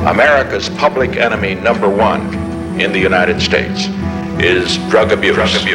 America's public enemy number one in the United States is drug abuse.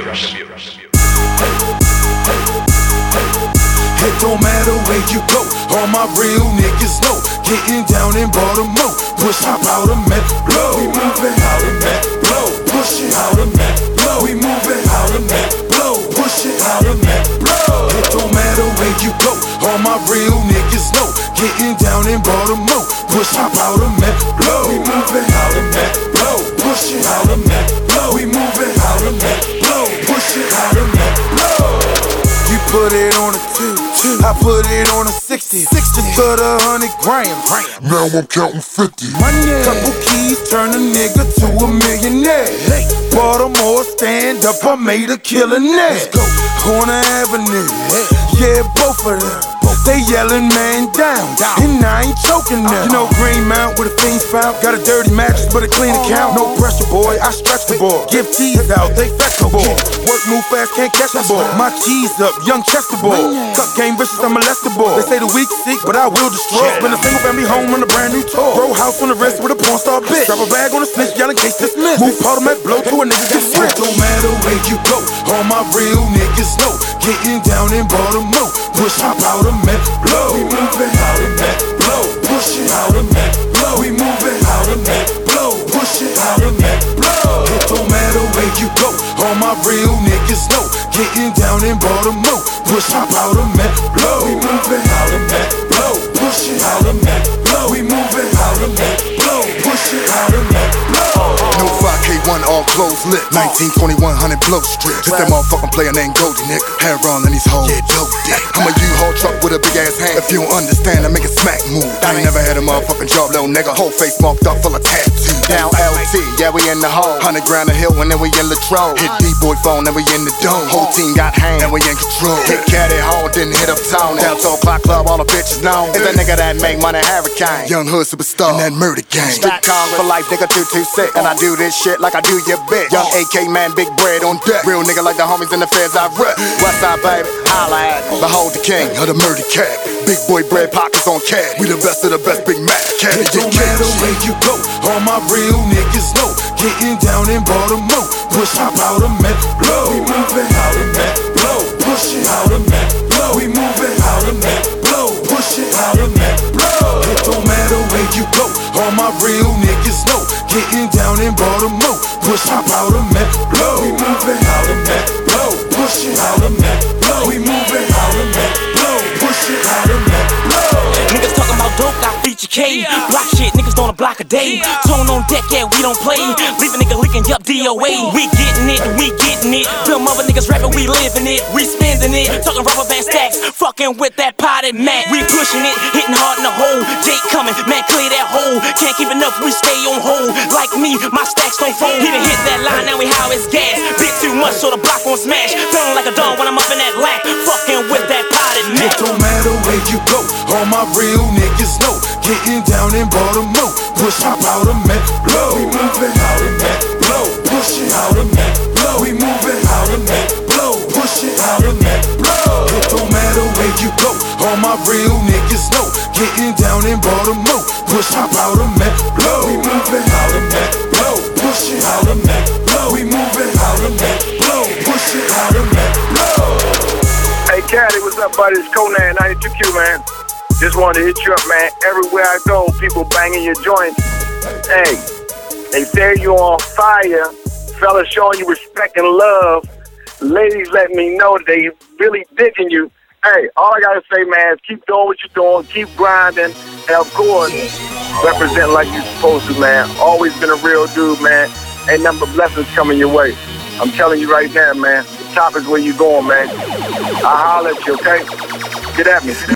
It don't matter where you go, all my real niggas know. Getting down in Baltimore, push hop out of Met, blow. We moving out of Met, blow. Push it out of Met, blow. We moving out of Met, blow. Push it out of Met, blow. It don't matter where you go, all my real niggas know. Getting down in Baltimore, push hop out of Met, blow. We moving out of Met, blow. Push it out of Met, blow. We moving out of Met, blow. Push it out of Met, blow. You put it on a 2, I put it on a 60. Just put 100 grams. Now I'm counting 50. Money. Couple keys turn a nigga to a millionaire. Hey. Baltimore, stand up, I made a killer net. Let's go. Corner Avenue, yeah, both of them. They yelling man down, and I ain't choking them. You know Green Mount with a fiend's foul. Got a dirty mattress but a clean account. No pressure, boy, I stretch the ball. Give tees out, they fetch the ball. Work, move fast, can't catch the ball. My cheese up, young Chester ball. Cup game vicious, I'm molested ball. They say the weak sick, but I will destroy. Been a single family home on a brand new tour. Row house on the wrist with a porn star bitch. Drop a bag on the snitch, yelling case dismissed. Move Parliament, blow to a nigga get rich. Don't matter where you go, all my real niggas know. Getting down in Baltimore, push hop out of Met, blow. We moving out of Met, blow. Push it out of Met, blow. We moving out of Met, blow. Push it out of Met, blow. It don't matter where you go, all my real niggas know. Getting down in Baltimore, push hop out of Met, blow. We moving out of Met, blow. Push it out of Met, blow. We moving out of Met, blow. Push it out of Met, blow. No 5K1 all closed lit. 192100 blow strip. It's that motherfucking player named Goldie, nigga. Hair on in these hoes. Yeah, dope dick. I'm a U-Haul truck with a big ass hand. If you don't understand, I make a smack move. I ain't never had a motherfucking job, little nigga. Whole face marked up full of tattoos. Down LT, yeah, we in the hole. 100 grand a hill and then we in Latrobe. Hit D-boy phone, then we in the dome. Whole team got hand, and we in control. Hit Caddy home, didn't hit uptown. Down to Clock Club, all the bitches known. It's that nigga that make money hurricane. Young hood superstar, and that murder gang. Street Congress for life, nigga 226. And I do this shit like I do your bitch. Young AK man, big bread on deck. Real nigga like the homies in the feds I rep. Westside baby, holla at me. Behold the king of the murder cat. Big boy bread pockets on cash. We the best of the best, Big Mac. It don't matter where you go, all my real niggas know. Getting down in Baltimore, push hop out of Met, blow. We moving out of Met, blow. Push it out of Met, blow. We moving out of Met, blow. Push it out of Met, blow. It don't matter where you go, all my real niggas know. Getting down in Baltimore, push hop out of Met, blow. We moving out of Met, blow. Push it out of Met, blow. We moving out of Met, blow. Push it out of Met, blow. Niggas talking about dope, I feature K. Block shit, niggas on a block a day. Tone on deck, yeah, we don't play. Leave a nigga licking, yup, DOA. We getting it, we getting it. Them other niggas rapping, we living it. We spending it, talking rubber band stacks. Fucking with that potted Mac. We pushing it, hitting hard in the hole. Jake coming, man, clear that hole. Can't keep enough, we stay on hold. Like me, my stacks don't fold. He done hit that line, now we how it's gas. Bit too much, so the block won't smash. Feeling like a dog when I'm up in that lack. Fucking with that potted Mac. It don't matter where you go, all my real niggas know. Getting down in Baltimore, push hop out of Met, blow. We moving out of Met, blow. Push it out of Met, blow. We moving out of Met, blow. Push it out of Met, blow. It don't matter where you go, all my real niggas know. Getting down in Baltimore, push hop out of Met, blow. We moving out of Met, blow. Push it out of Met, blow. We moving out of Met, blow. Push it out of Met, blow. Hey, Caddy, what's up, buddy? It's Conan, 92Q, man. Just wanted to hit you up, man. Everywhere I go, people banging your joints. Hey, they say you're on fire. Fellas showing you respect and love. Ladies letting me know that they really digging you. Hey, all I gotta say, man, is keep doing what you're doing. Keep grinding. And, of course, representing like you're supposed to, man. Always been a real dude, man. Ain't nothing but blessings coming your way. I'm telling you right now, man. The top is where you going, man. I'll holler at you, okay? Get at me.